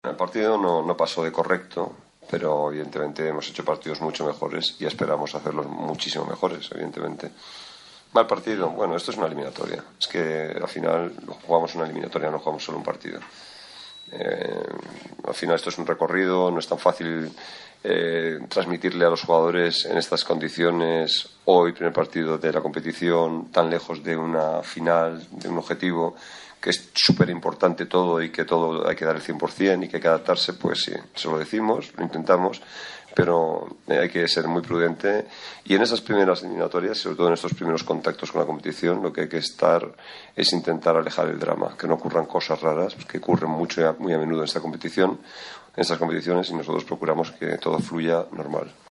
El partido no pasó de correcto, pero evidentemente hemos hecho partidos mucho mejores y esperamos hacerlos muchísimo mejores, evidentemente. Mal partido, bueno, esto es una eliminatoria. Es que al final jugamos una eliminatoria, no jugamos solo un partido. Al final esto es un recorrido, no es tan fácil transmitirle a los jugadores en estas condiciones hoy, primer partido de la competición, tan lejos de una final, de un objetivo, que es súper importante todo y que todo hay que dar el 100% y que hay que adaptarse, pues sí, se lo decimos, lo intentamos, pero hay que ser muy prudente y en esas primeras eliminatorias, sobre todo en estos primeros contactos con la competición, lo que hay que estar es intentar alejar el drama, que no ocurran cosas raras, que ocurren muy a menudo en esta competición, en estas competiciones, y nosotros procuramos que todo fluya normal.